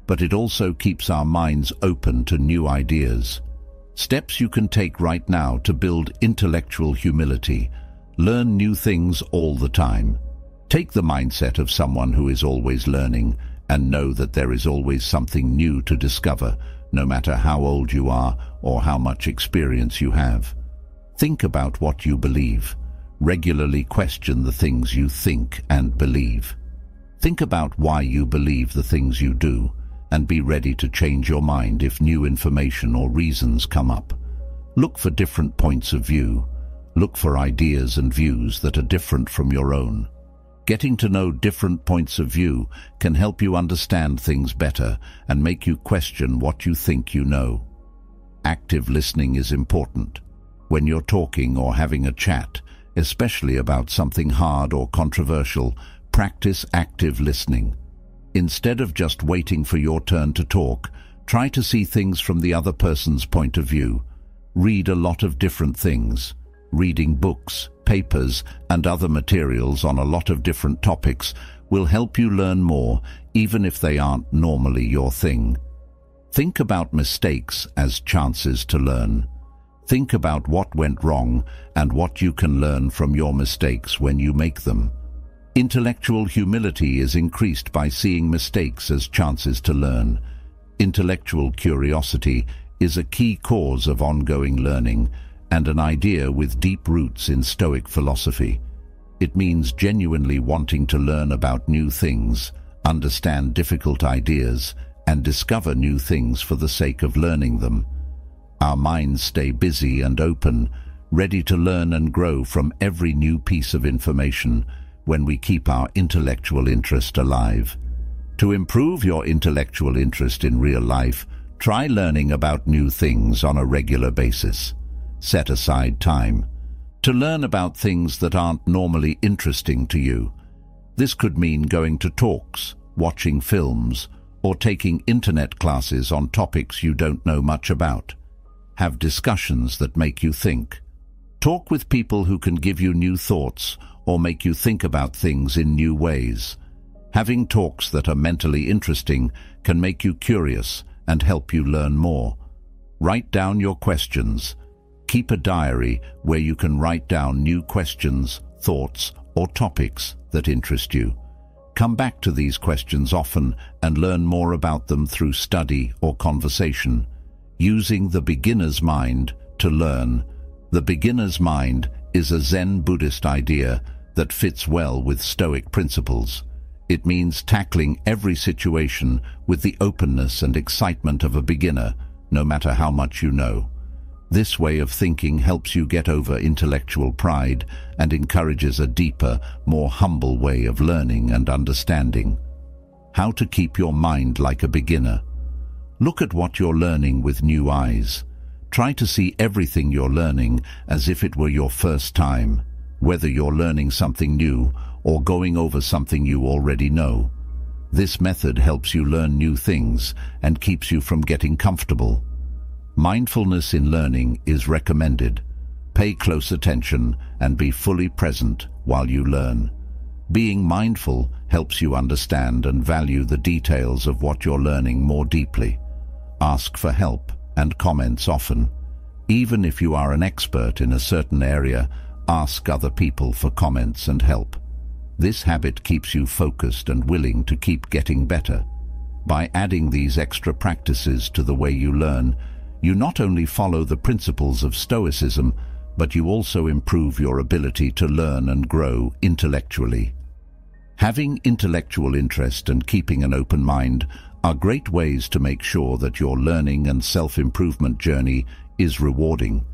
but it also keeps our minds open to new ideas. Steps you can take right now to build intellectual humility. Learn new things all the time. Take the mindset of someone who is always learning and know that there is always something new to discover, no matter how old you are or how much experience you have. Think about what you believe. Regularly question the things you think and believe. Think about why you believe the things you do, and be ready to change your mind if new information or reasons come up. Look for different points of view. Look for ideas and views that are different from your own. Getting to know different points of view can help you understand things better and make you question what you think you know. Active listening is important. When you're talking or having a chat, especially about something hard or controversial, practice active listening. Instead of just waiting for your turn to talk, try to see things from the other person's point of view. Read a lot of different things. Reading books, papers, and other materials on a lot of different topics will help you learn more, even if they aren't normally your thing. Think about mistakes as chances to learn. Think about what went wrong and what you can learn from your mistakes when you make them. Intellectual humility is increased by seeing mistakes as chances to learn. Intellectual curiosity is a key cause of ongoing learning and an idea with deep roots in Stoic philosophy. It means genuinely wanting to learn about new things, understand difficult ideas, and discover new things for the sake of learning them. Our minds stay busy and open, ready to learn and grow from every new piece of information when we keep our intellectual interest alive. To improve your intellectual interest in real life, try learning about new things on a regular basis. Set aside time to learn about things that aren't normally interesting to you. This could mean going to talks, watching films, or taking internet classes on topics you don't know much about. Have discussions that make you think. Talk with people who can give you new thoughts or make you think about things in new ways. Having talks that are mentally interesting can make you curious and help you learn more. Write down your questions. Keep a diary where you can write down new questions, thoughts, or topics that interest you. Come back to these questions often and learn more about them through study or conversation. Using the beginner's mind to learn. The beginner's mind is a Zen Buddhist idea that fits well with Stoic principles. It means tackling every situation with the openness and excitement of a beginner, no matter how much you know. This way of thinking helps you get over intellectual pride and encourages a deeper, more humble way of learning and understanding. How to keep your mind like a beginner. Look at what you're learning with new eyes. Try to see everything you're learning as if it were your first time, whether you're learning something new or going over something you already know. This method helps you learn new things and keeps you from getting comfortable. Mindfulness in learning is recommended. Pay close attention and be fully present while you learn. Being mindful helps you understand and value the details of what you're learning more deeply. Ask for help and comments often. Even if you are an expert in a certain area, ask other people for comments and help. This habit keeps you focused and willing to keep getting better. By adding these extra practices to the way you learn, you not only follow the principles of Stoicism, but you also improve your ability to learn and grow intellectually. Having intellectual interest and keeping an open mind are great ways to make sure that your learning and self-improvement journey is rewarding.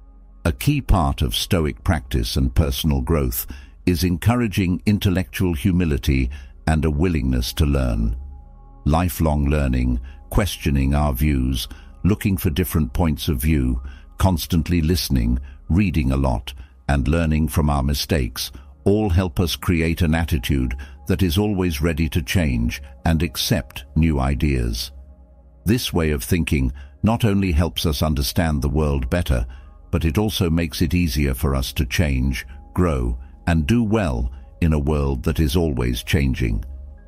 A key part of Stoic practice and personal growth is encouraging intellectual humility and a willingness to learn. Lifelong learning, questioning our views, looking for different points of view, constantly listening, reading a lot, and learning from our mistakes all help us create an attitude that is always ready to change and accept new ideas. This way of thinking not only helps us understand the world better, but it also makes it easier for us to change, grow, and do well in a world that is always changing.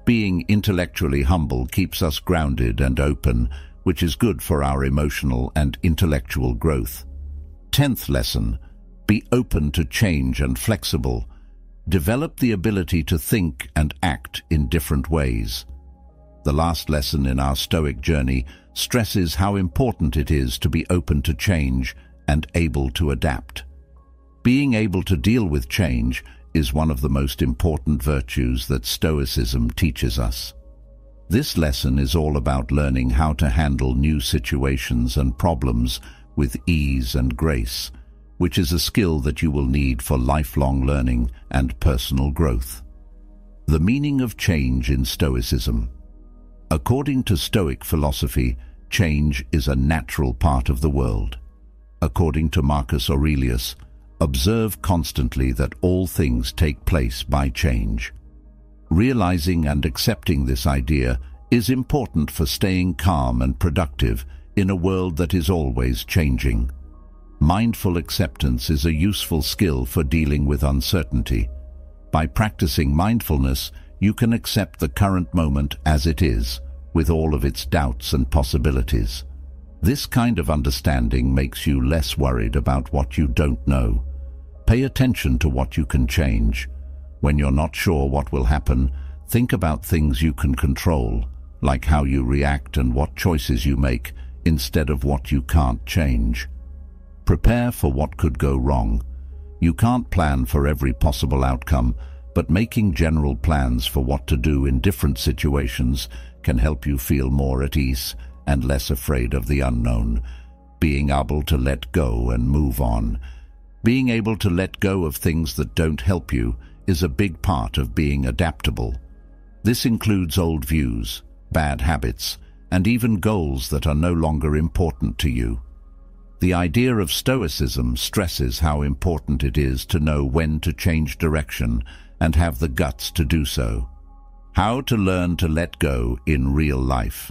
Being intellectually humble keeps us grounded and open, which is good for our emotional and intellectual growth. Tenth lesson: be open to change and flexible. Develop the ability to think and act in different ways. The last lesson in our Stoic journey stresses how important it is to be open to change and able to adapt. Being able to deal with change is one of the most important virtues that Stoicism teaches us. This lesson is all about learning how to handle new situations and problems with ease and grace, which is a skill that you will need for lifelong learning and personal growth. The meaning of change in Stoicism. According to Stoic philosophy, change is a natural part of the world. According to Marcus Aurelius, observe constantly that all things take place by change. Realizing and accepting this idea is important for staying calm and productive in a world that is always changing. Mindful acceptance is a useful skill for dealing with uncertainty. By practicing mindfulness, you can accept the current moment as it is, with all of its doubts and possibilities. This kind of understanding makes you less worried about what you don't know. Pay attention to what you can change. When you're not sure what will happen, think about things you can control, like how you react and what choices you make, instead of what you can't change. Prepare for what could go wrong. You can't plan for every possible outcome, but making general plans for what to do in different situations can help you feel more at ease and less afraid of the unknown. Being able to let go and move on. Being able to let go of things that don't help you is a big part of being adaptable. This includes old views, bad habits, and even goals that are no longer important to you. The idea of Stoicism stresses how important it is to know when to change direction and have the guts to do so. How to learn to let go in real life.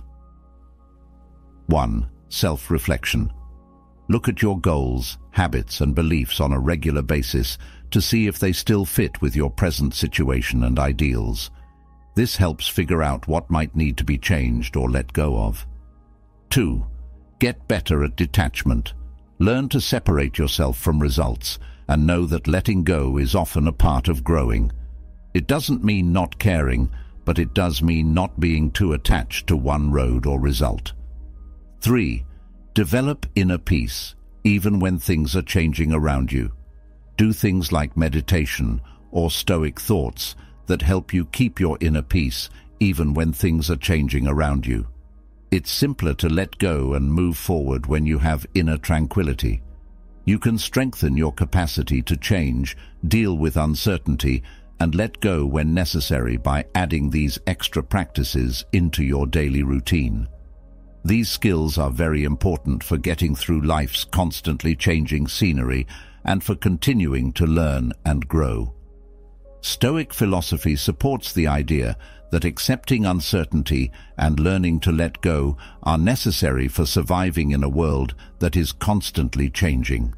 one. Self-reflection. Look at your goals, habits, and beliefs on a regular basis to see if they still fit with your present situation and ideals. This helps figure out what might need to be changed or let go of. two. Get better at detachment. Learn to separate yourself from results and know that letting go is often a part of growing. It doesn't mean not caring, but it does mean not being too attached to one road or result. three. Develop inner peace, even when things are changing around you. Do things like meditation or Stoic thoughts that help you keep your inner peace even when things are changing around you. It's simpler to let go and move forward when you have inner tranquility. You can strengthen your capacity to change, deal with uncertainty, and let go when necessary by adding these extra practices into your daily routine. These skills are very important for getting through life's constantly changing scenery and for continuing to learn and grow. Stoic philosophy supports the idea that accepting uncertainty and learning to let go are necessary for surviving in a world that is constantly changing.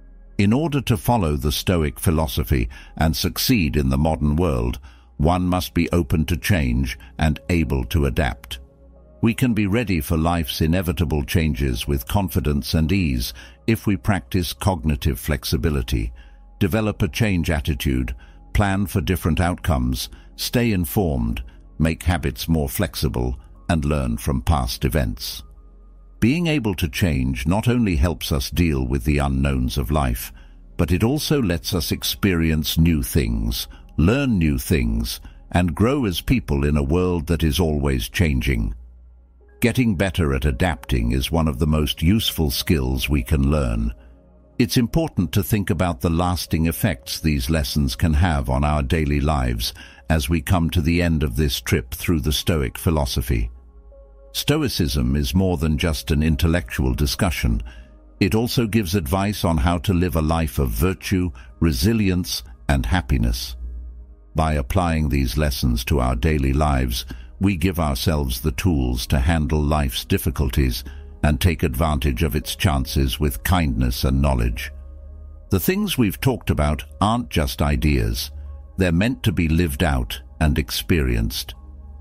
In order to follow the Stoic philosophy and succeed in the modern world, one must be open to change and able to adapt. We can be ready for life's inevitable changes with confidence and ease if we practice cognitive flexibility, develop a change attitude, plan for different outcomes, stay informed, make habits more flexible, and learn from past events. Being able to change not only helps us deal with the unknowns of life, but it also lets us experience new things, learn new things, and grow as people in a world that is always changing. Getting better at adapting is one of the most useful skills we can learn. It's important to think about the lasting effects these lessons can have on our daily lives as we come to the end of this trip through the Stoic philosophy. Stoicism is more than just an intellectual discussion. It also gives advice on how to live a life of virtue, resilience, and happiness. By applying these lessons to our daily lives, we give ourselves the tools to handle life's difficulties and take advantage of its chances with kindness and knowledge. The things we've talked about aren't just ideas. They're meant to be lived out and experienced.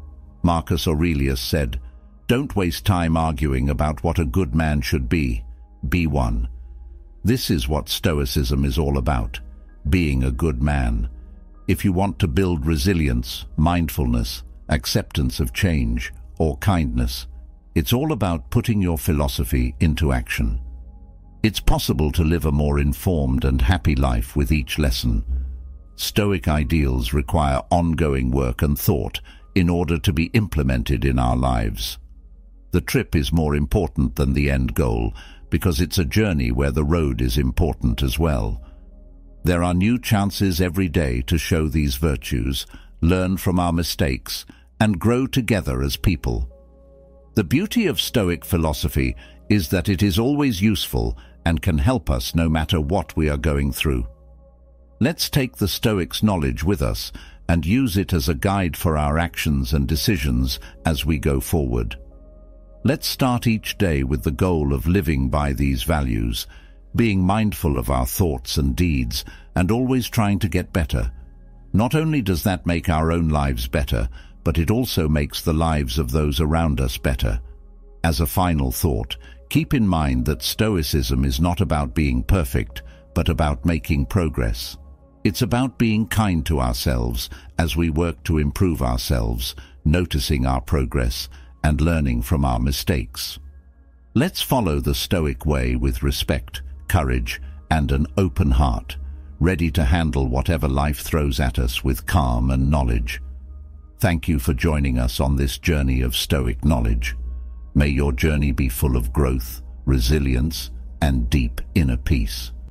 Marcus Aurelius said, "Don't waste time arguing about what a good man should be. Be one." This is what Stoicism is all about, being a good man. If you want to build resilience, mindfulness, acceptance of change, or kindness, it's all about putting your philosophy into action. It's possible to live a more informed and happy life with each lesson. Stoic ideals require ongoing work and thought in order to be implemented in our lives. The trip is more important than the end goal because it's a journey where the road is important as well. There are new chances every day to show these virtues, learn from our mistakes, and grow together as people. The beauty of Stoic philosophy is that it is always useful and can help us no matter what we are going through. Let's take the Stoics' knowledge with us and use it as a guide for our actions and decisions as we go forward. Let's start each day with the goal of living by these values, being mindful of our thoughts and deeds, and always trying to get better. Not only does that make our own lives better, but it also makes the lives of those around us better. As a final thought, keep in mind that Stoicism is not about being perfect, but about making progress. It's about being kind to ourselves as we work to improve ourselves, noticing our progress, and learning from our mistakes. Let's follow the Stoic way with respect, courage, and an open heart, ready to handle whatever life throws at us with calm and knowledge. Thank you for joining us on this journey of Stoic knowledge. May your journey be full of growth, resilience, and deep inner peace.